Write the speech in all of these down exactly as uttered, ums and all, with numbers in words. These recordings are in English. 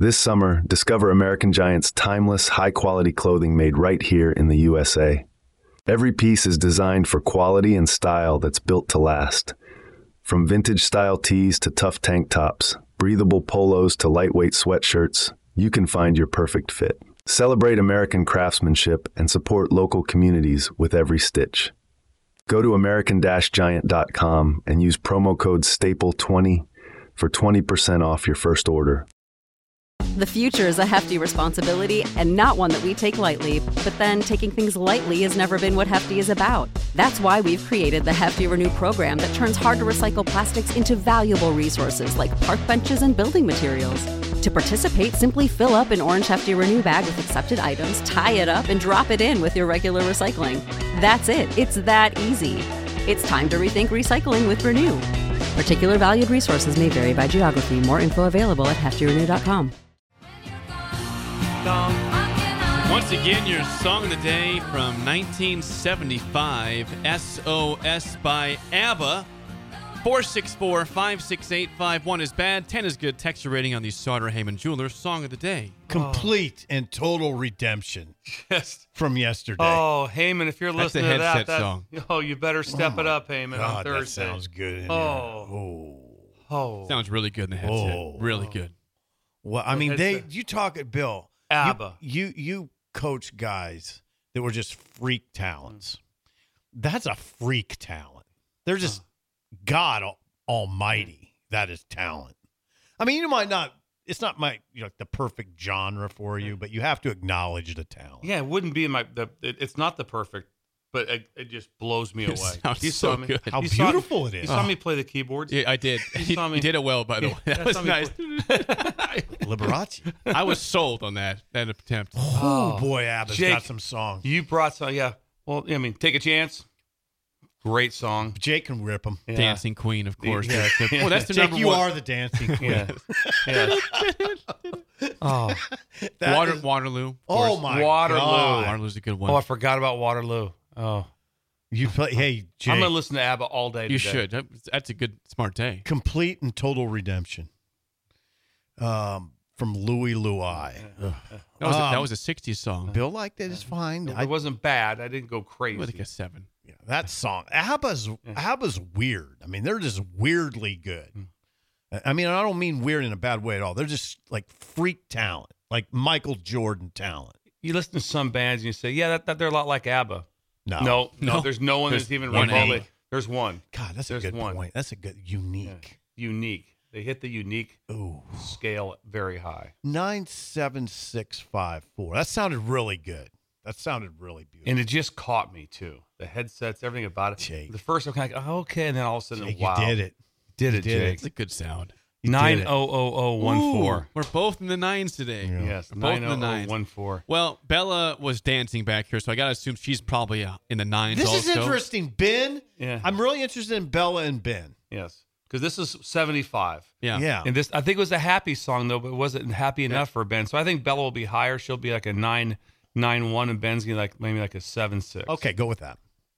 This summer, discover American Giant's timeless, high-quality clothing made right here in the U S A. Every piece is designed for quality and style that's built to last. From vintage-style tees to tough tank tops, breathable polos to lightweight sweatshirts, you can find your perfect fit. Celebrate American craftsmanship and support local communities with every stitch. Go to American Giant dot com and use promo code staple twenty for twenty percent off your first order. The future is a hefty responsibility and not one that we take lightly, but then taking things lightly has never been what Hefty is about. That's why we've created the Hefty Renew program that turns hard-to-recycle plastics into valuable resources like park benches and building materials. To participate, simply fill up an orange Hefty Renew bag with accepted items, tie it up, and drop it in with your regular recycling. That's it. It's that easy. It's time to rethink recycling with Renew. Particular valued resources may vary by geography. More info available at hefty renew dot com. Once again, your song of the day from nineteen seventy-five, S O S by ABBA. four six four, five six eight, five one is bad, ten is good. Text your rating on the Sauter Heyman Jewelers song of the day. Complete and total redemption Yes. from yesterday. Oh, Heyman, if you're That's listening the to that, headset that song. oh, you better step it up, Heyman, on God, that Thursday. sounds good. In Oh. here. oh, Oh, Sounds really good in the headset. Oh. Really good. well, I The mean, they. headset. You talk at Bill. ABBA. You, you you coach guys that were just freak talents. That's a freak talent. They're just God al- Almighty. That is talent. I mean, you might not. It's not my you know the perfect genre for you, but you have to acknowledge the talent. Yeah, it wouldn't be in my. The, it, it's not the perfect, but it, it just blows me It away. sounds You so saw me, good. How you saw- beautiful it is. You saw me play the keyboards. Yeah, I did. You, saw me- you did it well, by the way. That Yeah, was saw me nice. Liberace. I was sold on that that attempt. Oh, boy, ABBA's Jake, got some songs. You brought some. Yeah. Well, I mean, take a chance. Great song. Jake can rip them. Yeah. Dancing Queen, of course. Yeah. That's the- well, that's the Jake, number you one. are the dancing queen. Yeah. yeah. Oh, That Water, is- Waterloo. of oh course. my Waterloo. God. Waterloo's a good one. oh, I forgot about Waterloo. Oh, You play. Hey, Jake. I'm gonna listen to ABBA all day. you today. should. That- That's a good, smart day. Complete and total redemption. Um, from Louie Louie. Ugh. That was, a, that Um, was a sixties song. Bill liked it. It's fine. It I, wasn't bad. I didn't go crazy. It was like a seven. yeah, that song. ABBA's ABBA's weird. I mean, they're just weirdly good. I mean, I don't mean weird in a bad way at all. They're just like freak talent, like Michael Jordan talent. You listen to some bands and you say, "Yeah, that, that they're a lot like ABBA." No, No, no, No. there's no one There's that's even one remotely. A. There's one. God, that's There's a good one. point. That's a good unique. Unique. They hit the unique Ooh, scale very high. nine seven six five four. That sounded really good. That sounded really beautiful. And it just caught me too. The headsets, everything about it. Jake. The first I'm kind of like, oh, okay, and then all of a sudden, Jake, wow, you did it. did You it, did it. Jake? It's a good sound. You did Nine it. oh oh oh one four. We're both in the nines today. Yeah. Yes, We're both nine in the oh oh nines. one four. Well, Bella was dancing back here, so I got to assume she's probably uh, in the nines This also. is interesting, Ben. Yeah. I'm really interested in Bella and Ben. Yes, because this is seventy-five. Yeah. Yeah. And this, I think it was a happy song though, but it wasn't happy enough for Ben. So I think Bella will be higher. She'll be like a nine nine one, and Ben's gonna be like maybe like a seven six. Okay, go with that.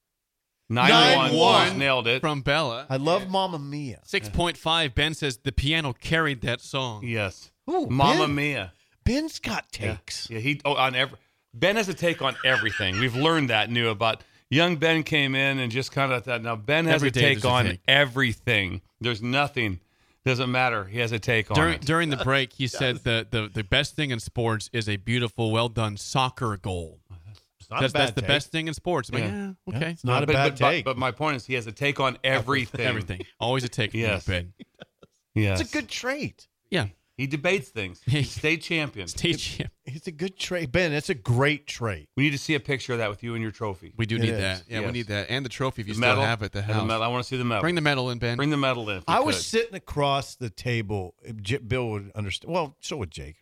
nine one. Nine one. Nailed it. From Bella. I love Mamma Mia. six point five, Ben says the piano carried that song. Yes. Ooh, Mamma Ben. Mia. Ben's got Yeah. takes. Yeah, he oh on every Ben has a take on everything. We've learned that new about young Ben came in and just kind of that. Now Ben has Every a day take there's a on take. everything. There's nothing. Doesn't matter. He has a take on During, it. during the break, he said the, the, the best thing in sports is a beautiful, well done soccer goal. It's not That's, a bad that's the take. best thing in sports. I'm like, Yeah. yeah, okay. It's not a but, bad but, but- take. But, my point is, he has a take on everything. Everything. Always a take from Yes. Ben. Yes. It's a good trait. Yeah. He debates things. He's state champion. State champ. It's a good trait. Ben, it's a great trait. We need to see a picture of that with you and your trophy. We do It need is. that. Yeah, we Yes. need that. And the trophy if you The still medal. have it at the And the house. medal. I want to see the medal. Bring the medal in, Ben. Bring the medal in. if you I was could. sitting across the table. J- Bill would understand. Well, so would Jake.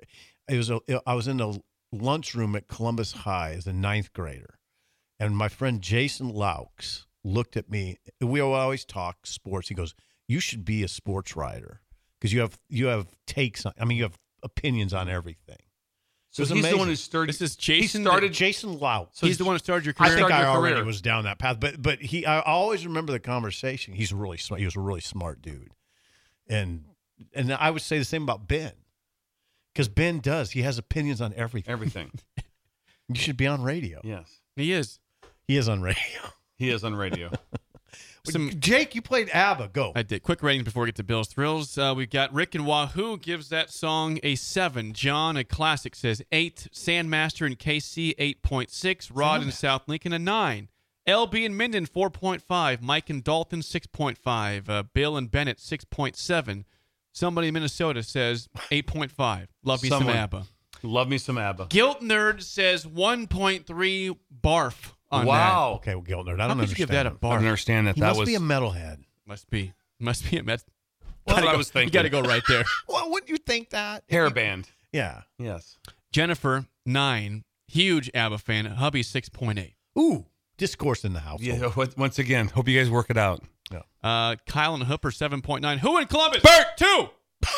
It was a, I was in the lunchroom at Columbus High as a ninth grader, and my friend Jason Laux looked at me. We always talk sports. He goes, "You should be a sports writer because you have you have takes on. I mean, you have opinions on everything." So It was he's the one amazing. who started. This is He Jason. started. Jason Laux. So He's the one who started your I career. think started I your already career. was down that path, but but he, I always remember the conversation. He's really smart. He was a really smart dude, and and I would say the same about Ben, Because Ben does. He has opinions on everything. Everything. You should be on radio. Yes. He is. He is on radio. He is on radio. Some, Jake, you played ABBA. Go. I did. Quick ratings before we get to Bill's Thrills. Uh, we've got Rick and Wahoo gives that song a seven. John, a classic, says eight. Sandmaster and K C, eight point six. Rod and South Lincoln, a nine. L B and Minden, four point five. Mike and Dalton, six point five. Uh, Bill and Bennett, six point seven. Somebody in Minnesota says eight point five. Love me Someone. some ABBA. Love me some ABBA. Guilt Nerd says one point three barf on Wow. Okay, well, Giltner, I that. How don't could you understand. give that a him. I barf? don't understand that. He that must was be a metalhead. Must be. Must be a Met. That's what Gotta I go- was thinking. You got to go right there. Well, wouldn't you think that? Hairband. Yeah. Yes. Jennifer, nine. Huge ABBA fan. Hubby, six point eight. Ooh, discourse in the household. Yeah. what- Once again, hope you guys work it out. Uh, Kyle and Hooper, seven point nine. Who in Columbus? Bird, two.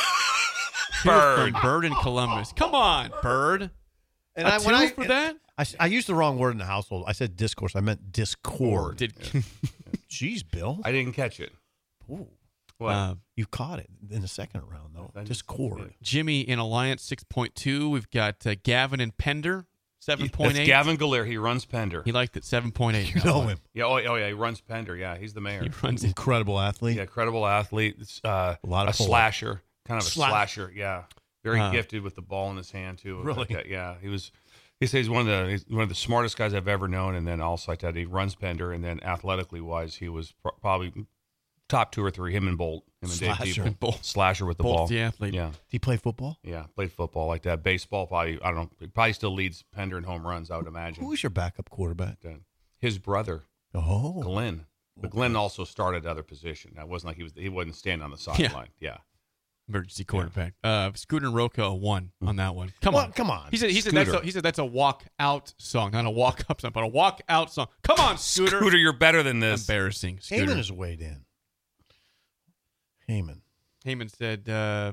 Bird. From Bird in Columbus. Come on, Bird. And A I, two when I, for that? I, I used the wrong word in the household. I said discourse. I meant discord. Did Jeez, Bill. I didn't catch it. Ooh, What? uh, you caught it in the second round, though. I just- Discord. Jimmy in Alliance, six point two. We've got uh, Gavin and Pender, seven That's point eight. Gavin Galler. He runs Pender. He liked it, seven point eight. You know him. Yeah. Oh, oh, yeah. He runs Pender. Yeah. He's the mayor. He runs it. Incredible athlete. Yeah. Credible athlete. It's, Uh, A lot of pull-up. slasher. Kind of a Slash- slasher. Yeah. Very Uh, gifted with the ball in his hand too. Really? Like that. Yeah. He was. He says he's one of the he's one of the smartest guys I've ever known, and then also like that he runs Pender, and then athletically wise, he was pro- probably top two or three. Him and Bolt, him and Dave Slasher. People. Bolt. Slasher with the Bolt's ball. the athlete. Yeah. Did he play football? Yeah. Played football like that. Baseball probably. I don't know. He probably still leads Pender in home runs. I would imagine. Who was your backup quarterback? Uh, His brother, Oh, Glenn. But Glenn also started other position. That wasn't like he was. He wasn't standing on the sideline. Yeah. Emergency quarterback. Uh, Scooter Roca, a one on that one. Come Well, on. come on. He said, he, said that's a, Scooter. he said that's a walk out song, not a walk up song, but a walk out song. Come on, Scooter. Scooter, you're better than this. Embarrassing. Scooter. Heyman is weighed in. Heyman. Heyman said, uh,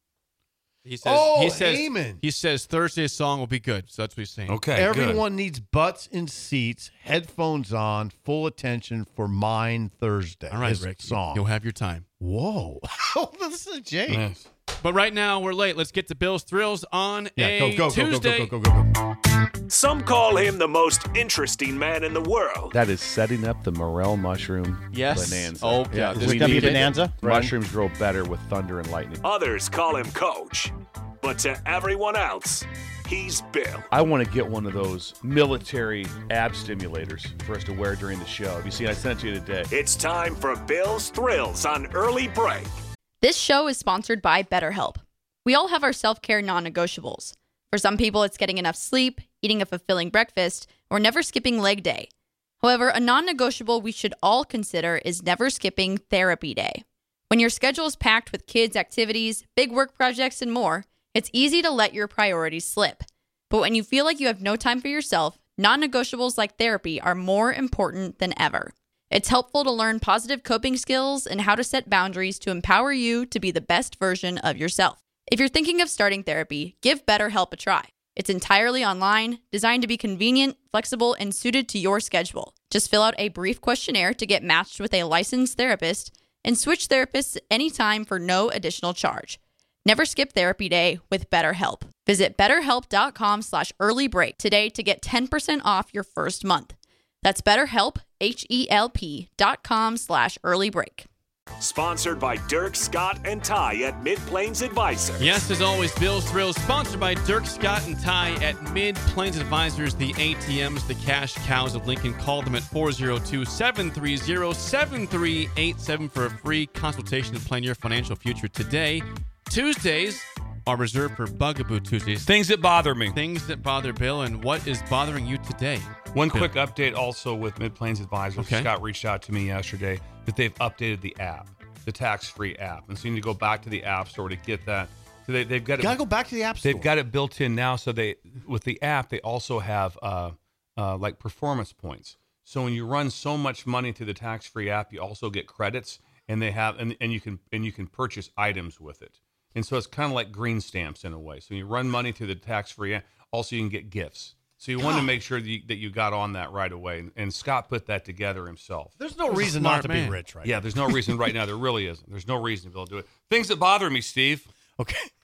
he says, Oh, he says, Heyman. he says Thursday's song will be good. So that's what he's saying. Okay. good. Everyone needs butts in seats, headphones on, full attention for Mine Thursday. All right, his Rick. song. You'll have your time. Whoa. This is Jake. Yes. But right now we're late. Let's get to Bill's Thrills on Yeah, a go, go, go, go, Tuesday. go, go, go, go, go. Some call him the most interesting man in the world. That is setting up the morel mushroom Yes. bonanza. Oh, yeah. Is This it gonna be need a it. bonanza? Mushrooms grow better with thunder and lightning. Others call him Coach. But to everyone else, he's Bill. I want to get one of those military ab stimulators for us to wear during the show. Have you seen? I sent it to you today. It's time for Bill's Thrills on Early Break. This show is sponsored by BetterHelp. We all have our self-care non-negotiables. For some people, it's getting enough sleep, eating a fulfilling breakfast, or never skipping leg day. However, a non-negotiable we should all consider is never skipping therapy day. When your schedule is packed with kids' activities, big work projects, and more, it's easy to let your priorities slip. But when you feel like you have no time for yourself, non-negotiables like therapy are more important than ever. It's helpful to learn positive coping skills and how to set boundaries to empower you to be the best version of yourself. If you're thinking of starting therapy, give BetterHelp a try. It's entirely online, designed to be convenient, flexible, and suited to your schedule. Just fill out a brief questionnaire to get matched with a licensed therapist and switch therapists anytime for no additional charge. Never skip therapy day with BetterHelp. Visit betterhelp.com slash earlybreak today to get ten percent off your first month. That's BetterHelp, H-E-L-P dot com slash earlybreak. Sponsored by Dirk, Scott, and Ty at Mid-Plains Advisors. Yes, as always, Bill's Thrills, sponsored by Dirk, Scott, and Ty at Mid-Plains Advisors, the A T Ms, the cash cows of Lincoln. Call them at four oh two, seven three zero, seven three eight seven for a free consultation to plan your financial future today. Tuesdays are reserved for Bugaboo Tuesdays. Things that bother me. Things that bother Bill, and what is bothering you today? One Bill. quick update also with Mid-Plains Advisors. Okay. Scott reached out to me yesterday that they've updated the app, the tax-free app. And so you need to go back to the App Store to get that. So they, they've got it. Gotta go back to the App Store. They've got it built in now. So they, with the app, they also have uh, uh, like performance points. So when you run so much money through the tax-free app, you also get credits, and they have, and, and you can and you can purchase items with it. And so it's kind of like green stamps in a way. So you run money through the tax-free app. Also, you can get gifts. So you want to make sure that you, that you got on that right away. And, and Scott put that together himself. There's no He's a reason smart not to man. be rich right Yeah, there's no reason right now. There really isn't. There's no reason to be able to do it. Things that bother me, Steve. now. Okay.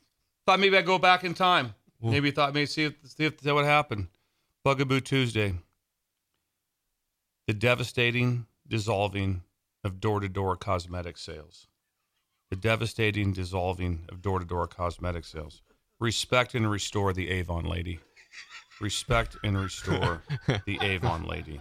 Thought maybe I'd go back in time. Maybe thought maybe see if see if see what happened. Bugaboo Tuesday. The devastating dissolving of door-to-door cosmetic sales. The devastating dissolving of door-to-door cosmetic sales. Respect and restore the Avon lady. Respect and restore the Avon lady.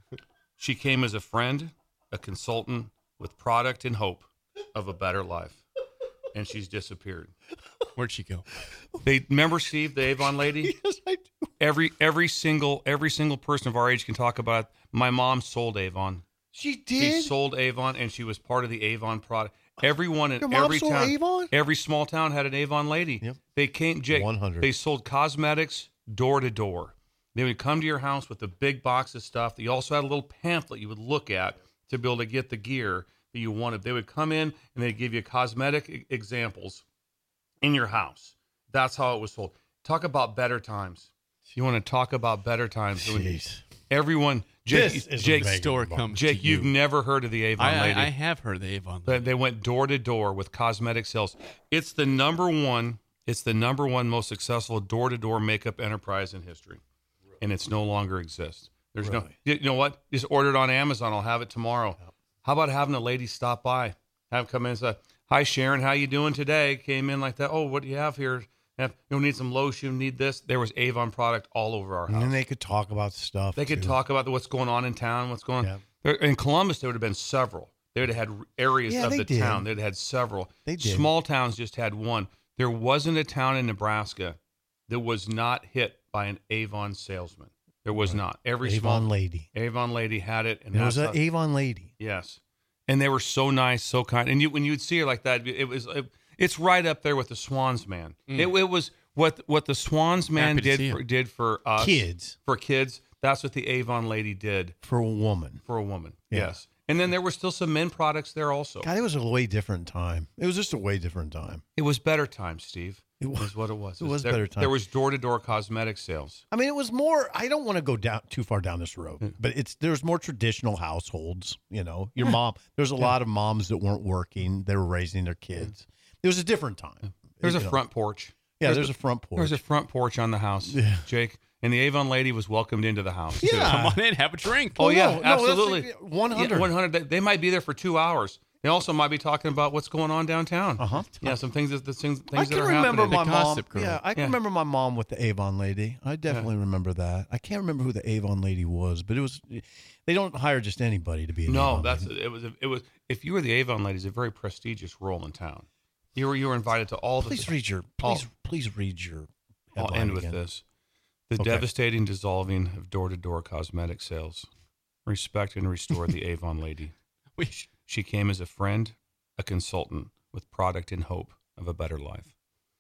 She came as a friend, a consultant with product and hope of a better life. And she's disappeared. Where'd she go? They remember Steve, the Avon lady? Yes, I do. Every every single every single person of our age can talk about it. My mom sold Avon. She She did? sold Avon, and she was part of the Avon product. Everyone in Your mom every sold town, Avon? every small town had an Avon lady. Yep. They came, Jake. one hundred. They sold cosmetics door to door. They would come to your house with a big box of stuff. You also had a little pamphlet you would look at to be able to get the gear that you wanted. They would come in and they'd give you cosmetic e- examples in your house. That's how it was sold. Talk about better times. You want to talk about better times? When Jeez. everyone, Jake, This is Jake, amazing. Store comes Jake, to you. you've never heard of the Avon I, lady. I, I have heard of the Avon They- lady. They went door to door with cosmetic sales. It's the number one. It's the number one most successful door to door makeup enterprise in history, and it's no longer exists. There's no. You know what? Just order it on Amazon. I'll have it tomorrow. How about having a lady stop by, have come in and say, "Hi Sharon, how you doing today?" Came in like that. Oh, what do you have here? Have, you need some lotion? Need this? There was Avon product all over our house. And then they could talk about stuff. They could too. talk about what's going on in town, what's going on. Yeah. There, in Columbus, there would have been several. They would have had areas Yeah, of they the did. town. They'd had several. They did. Small towns just had one. There wasn't a town in Nebraska that was not hit by an Avon salesman. There was not. Every Avon small lady. Avon lady had it. And There was that's an how- Avon lady. Yes. And they were so nice, so kind. And you, when you would see her like that, it was it, it's right up there with the Swans Man. Mm. It, it was what what the Swans Man Happy to see did for, him. did for us. Kids. For kids. That's what the Avon lady did For a woman. for a woman. Yeah. Yes. And then there were still some men products there also. God, it was a way different time. It was just a way different time. It was better times, Steve. It was- is what it was. it was there, better time. There was door-to-door cosmetic sales. I mean, it was more. I don't want to go down too far down this road, but it's there's more traditional households. You know, your mom. There's a lot of moms that weren't working; they were raising their kids. It was a different time. There's a You know. front porch. Yeah, There's there's a- a front porch. There's a front porch on the house, Yeah. Jake. And the Avon lady was welcomed into the house. too. Yeah. Come on in, have a drink. Oh, Oh, yeah, no, no, that's absolutely. like one hundred. Yeah, one hundred. They, they might be there for two hours. They also might be talking about what's going on downtown. Uh huh. Yeah, some things that the things, things I that can are remember happening. my The mom. gossip girl. Yeah, I can Yeah. remember my mom with the Avon lady. I definitely remember that. I can't remember who the Avon lady was, but it was. They don't hire just anybody to be an No, Avon that's lady. it. Was it was if you were the Avon lady, it's a very prestigious role in town. You were you were invited to all the. Please read your. all- Please, please read your. I'll headline end with again. this: the Okay. devastating dissolving of door-to-door cosmetic sales. Respect and restore the Avon lady. We- She came as a friend, a consultant with product and hope of a better life.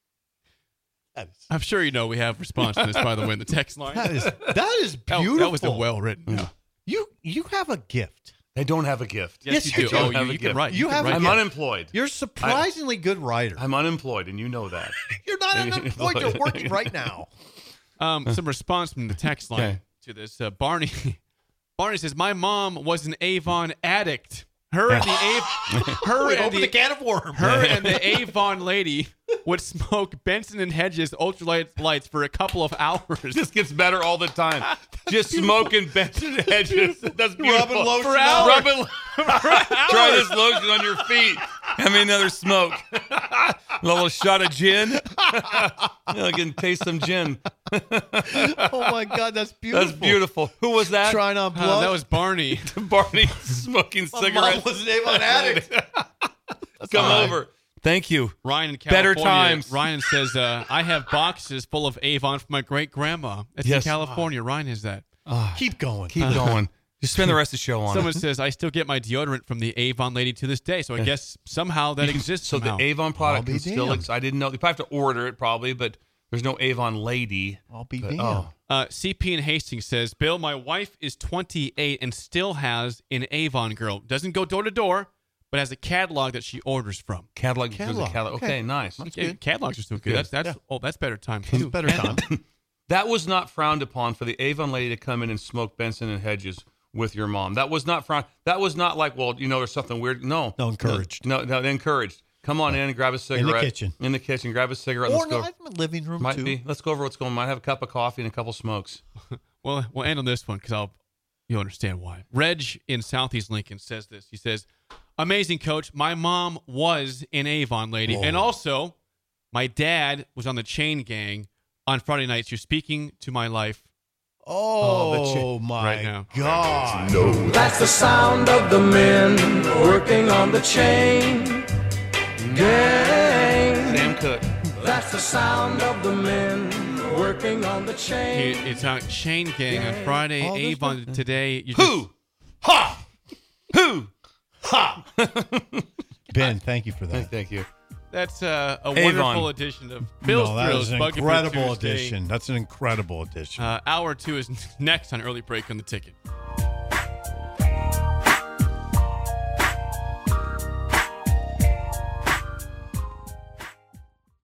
That is, I'm sure you know we have response to this, by the way, in the text line. that is that is That- beautiful. That was a well written. Yeah. You you have a gift. They don't have a gift. Yes, Yes, you you do. do. Oh, Have you, a you can gift. write. You can have a write. I'm gift. unemployed. You're a surprisingly good writer. I'm unemployed, and you know that. You're not unemployed. You're working right now. Um, some response from the text line Okay. to this. Uh, Barney Barney says, my mom was an Avon addict. Her and the Avon, her Wait, and open the, the can of worms. her and the Avon lady would smoke Benson and Hedges ultralight lights for a couple of hours. This gets better all the time. Just smoking Benson Hedges. That's beautiful. Rubbing lotion For on. hours. Rubbing, try this lotion on your feet. Have me another smoke. A little shot of gin. You know, I can taste some gin. Oh my God, that's beautiful. That's beautiful. Who was that? Trying on Uh, blood. that was Barney. Barney smoking My mom cigarettes. was an Avon addict. Come fine. over. Thank you. Ryan in Better California. times. Ryan says, uh, I have boxes full of Avon from my great grandma. It's Yes. in California. Ryan is that. Keep going. Keep going. Just spend the rest of the show on Someone it. says, I still get my deodorant from the Avon lady to this day. So I guess somehow that exists. So somehow. the Avon product I'll be can still damned. exist. I didn't know. You probably have to order it probably, but there's no Avon lady. I'll be But, damned. oh. Uh, C P in Hastings says, Bill, my wife is twenty-eight and still has an Avon girl. Doesn't go door to door, but has a catalog that she orders from. Catalog. Catalog. Catalog. catalog. Okay. Okay. nice. Yeah, catalogs are still good. Good. That's that's Yeah. oh, that's better time It's too. better time. That was not frowned upon for the Avon lady to come in and smoke Benson and Hedges with your mom. That was not frowned. That was not like, well, you know, there's something weird. No. No, encouraged. No, no, no encouraged. Come on in and grab a cigarette. kitchen. In the kitchen. Grab a cigarette. Or Let's no, go. I'm in the living room Might too. be. Let's go over what's going on. Might have a cup of coffee and a couple smokes. Well, we'll end on this one because I'll you'll understand why. Reg in Southeast Lincoln says this. He says, "Amazing, Coach. My mom was an Avon lady, Whoa. and also my dad was on the Chain Gang on Friday nights. You're speaking to my life Oh, Oh, the chi- my right now. God. That's the sound of the men working on the chain gang. Sam Cooke. That's the sound of the men working on the He, chain. it's on Chain Gang on Friday. Oh, this Avon today. You just, Who? Ha! Who? Ha! Ben, thank you for that. Thank you. That's uh, a Avon. wonderful edition of Bill's no, that Thrills. is an Bugaboo incredible Tuesday. edition. That's an incredible edition. Uh, hour two is next on Early Break on the Ticket.